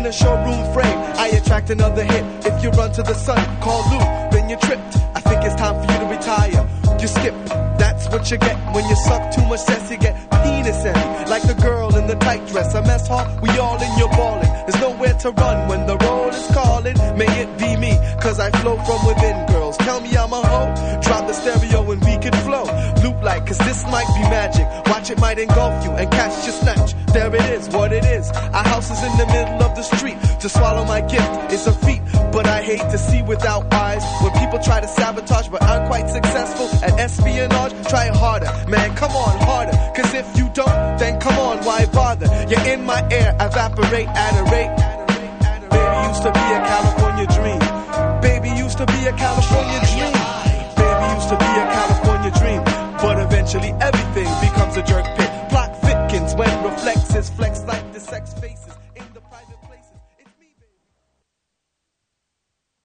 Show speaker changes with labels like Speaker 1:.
Speaker 1: a showroom frame, I attract another hit. If you run to the sun, call Lou, then you tripped. I think it's time for you to retire. You skip, that's what you get when you suck too much cess. You get penis envy, like the girl in the tight dress. A mess hall, we all in your ballin'. There's nowhere to run when the roll is calling. May it be me, cause I flow from within. Girls tell me I'm a hoe, drop the stereo and we can flow. Loop like, cause this might be magic. Watch it might engulf you and catch your snatch. There it is, what it is. Our house is in the middle of the street. To swallow my gift is a feat, but I hate to see without eyes. When people try to sabotage but aren't quite successful at espionage, try it harder, man, come on, harder. Cause if you don't, then come on, why bother? You're in my air, evaporate at a rate. Baby used to be a California